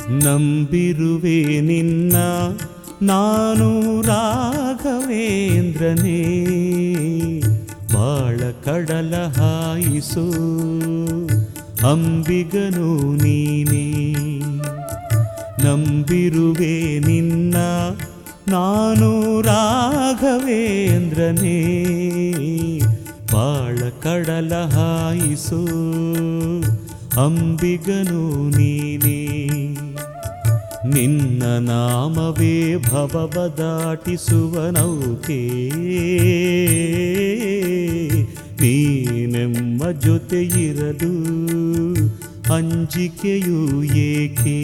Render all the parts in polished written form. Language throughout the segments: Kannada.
ನಂಬಿರುವೆ ನಿನ್ನ ನಾನು ರಾಘವೇಂದ್ರನೇ, ಬಾಳ ಕಡಲ ಹಾಯಿಸು ಅಂಬಿಗನು ನೀನೇ. ನಂಬಿರುವೆ ನಿನ್ನ ನಾನು ರಾಘವೇಂದ್ರನೇ, ಬಾಳ ಕಡಲ ಹಾಯಿಸು ಅಂಬಿಗನು ನೀನೇ. ನಿನ್ನ ನಾಮವೇ ಭವವ ದಾಟಿಸುವ ನೌಕೆ, ನೀನೆಮ್ಮ ಜೊತೆ ಇರಲು ಅಂಜಿಕೆಯೂ ಏಕೆ.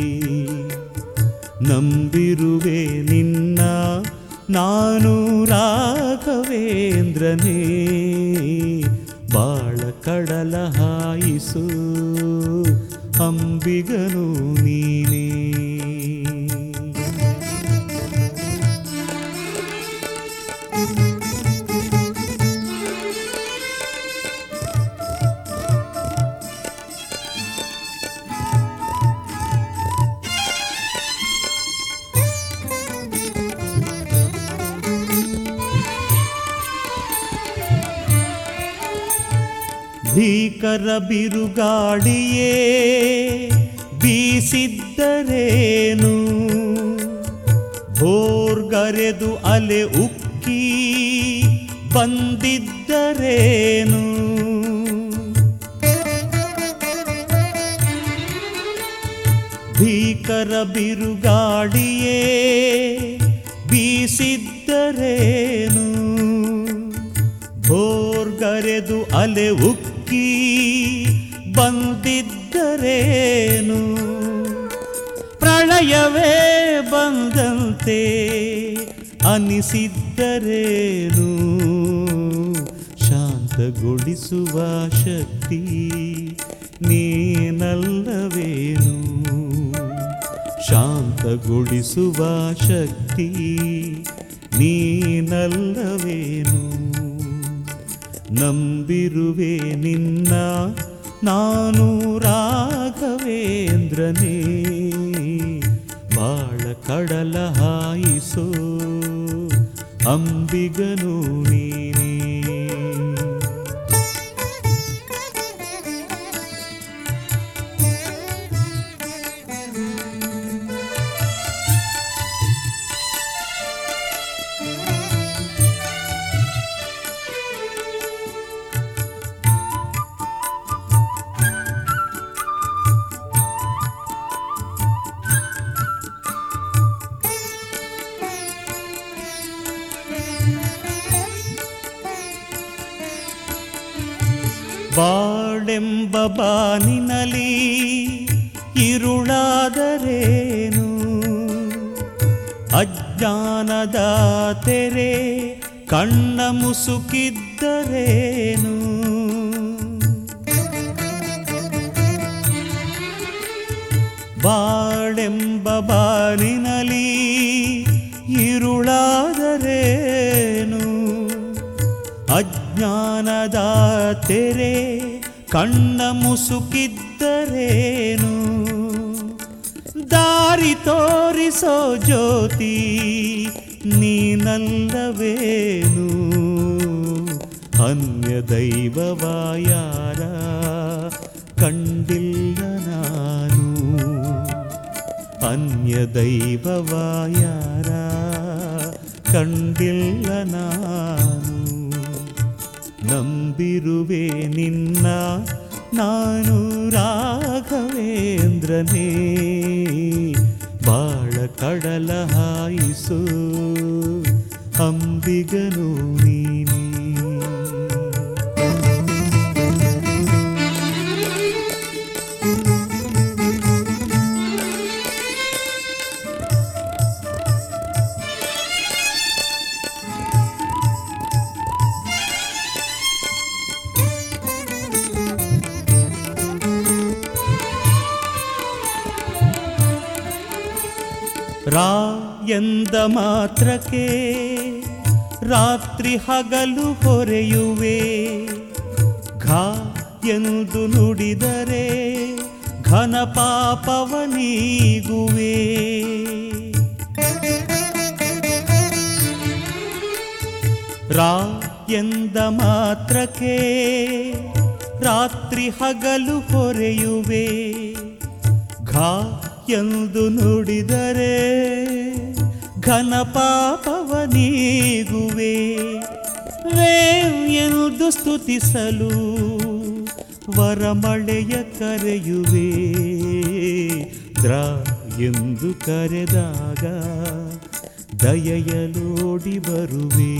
ನಂಬಿರುವೆ ನಿನ್ನ ನಾನು ರಾಘವೇಂದ್ರನೇ, ಬಾಳ ಕಡಲ ಹಾಯಿಸು ಅಂಬಿಗನು ನೀನೇ. ಭೀಕರ ಬಿರುಗಾಳಿಯೇ ಬೀಸಿದ್ದರೇನು, ಭೋರ್ಗರೆದು ಅಲೆ ಉಕ್ಕಿ ಬಂದಿದ್ದರೇನು. ಭೀಕರ ಬಿರುಗಾಳಿಯೇ ಬೀಸಿದ್ದರೇನು, ಭೋರ್ಗರೆದು ಅಲೆ ಉಕ್ಕಿ ಬಂದಿದ್ದರೇನು. ಪ್ರಳಯವೇ ಬಂದಂತೆ ಅನಿಸಿದ್ದರೇನು, ಶಾಂತಗೊಳಿಸುವ ಶಕ್ತಿ ನೀನಲ್ಲವೇನು. ಶಾಂತಗೊಳಿಸುವ ಶಕ್ತಿ ನೀನಲ್ಲವೇನು. ನಂಬಿರುವೆ ನಿನ್ನ ನಾನು ರಾಘವೇಂದ್ರನೇ, ಬಾಳ ಕಡಲ ಹಾಯಿಸೋ ಅಂಬಿಗನು ನೀನೇ. ಬಾಳೆಂಬ ಬಾನಿನಲಿ ಇರುಳಾದರೇನು, ಅಜ್ಞಾನದ ತೆರೆ ಕಣ್ಣ ಮುಸುಕಿದ್ದರೇನು. ಬಾಳೆಂಬ ಬಾನಿನಲಿ ಇರುಳಾದರೇನು, ಅಜ್ಞಾನದ ತೆರೆ ಕಣ್ಣ ಮುಸುಕಿದ್ದರೇನು. ದಾರಿ ತೋರಿಸೋ ಜ್ಯೋತಿ ನೀನಲ್ಲವೇನು, ಅನ್ಯ ದೈವವ ಯಾರ ಕಂಡಿಲ್ಲ ನಾನು. ಅನ್ಯ ದೈವವ ಯಾರ ಕಂಡಿಲ್ಲ ನಾನು. ನಂಬಿರುವೆ ನಿನ್ನ ನಾನು ರಾಘವೇಂದ್ರನೇ, ಬಾಳ ಕಡಲ ಹಾಯಿಸು ಅಂಬಿಗನು ನೀನೇ. ರಾ ಎಂದ ಮಾತ್ರಕ್ಕೆ ರಾತ್ರಿ ಹಗಲು ಹೊರೆಯುವೆ, ಘಾ ಎಂದು ನುಡಿದರೆ ಘನ ಪಾಪವ ನೀಗುವೆ. ರಾ ಎಂದ ಮಾತ್ರಕ್ಕೆ ರಾತ್ರಿ ಹಗಲು ಹೊರೆಯುವೆ. ಘಾ ಎಂದು ನುಡಿದರೆ ಘನ ಪಾಪವ ನೀಗುವೆ. ವೇ ಎಂದು ಸ್ತುತಿಸಲು ವರಮಳೆಯ ಕರೆಯುವೆ. ದ್ರ ಎಂದು ಕರೆದಾಗ ದಯೆಯಲೋಡಿ ಬರುವೆ.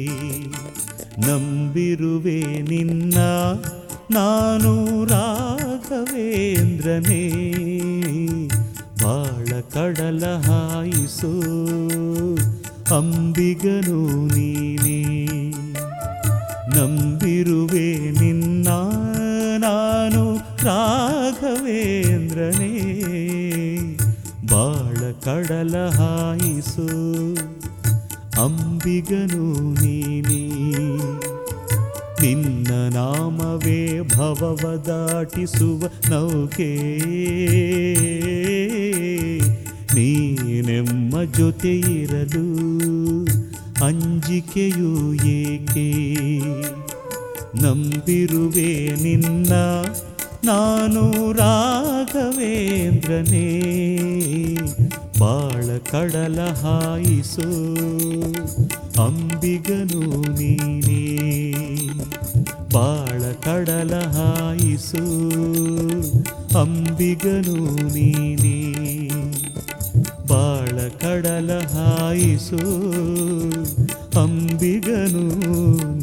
ನಂಬಿರುವೆ ನಿನ್ನ ನಾನು ರಾಘವೇಂದ್ರನೇ. ಬಾಳ ಕಡಲ ಹಾಯಿಸೋ ಅಂಬಿಗನು ನೀನೇ. ನಂಬಿರುವೆ ನಿನ್ನ ನಾನು ರಾಘವೇಂದ್ರನೇ. ಬಾಳ ಕಡಲ ಹಾಯಿಸೋ ಅಂಬಿಗನು ನೀನೇ. ನಿನ್ನ ನಾಮವೇ ಭವವ ದಾಟಿಸುವ ನೌಕೆ. ನೀನೆಮ್ಮ ಜೊತೆ ಇರಲು ಅಂಜಿಕೆಯೂ ಏಕೆ. ನಂಬಿರುವೆ ನಿನ್ನ ನಾನು ರಾಘವೇಂದ್ರನೇ. ಬಾಳ ಕಡಲ ಹಾಯಿಸೋ ಅಂಬಿಗನು ನೀನೇ. ಬಾಳ ಕಡಲ ಹಾಯಿಸೋ ಅಂಬಿಗನು ನೀನೇ. ಬಾಳ ಕಡಲ ಹಾಯಿಸೋ ಅಂಬಿಗನು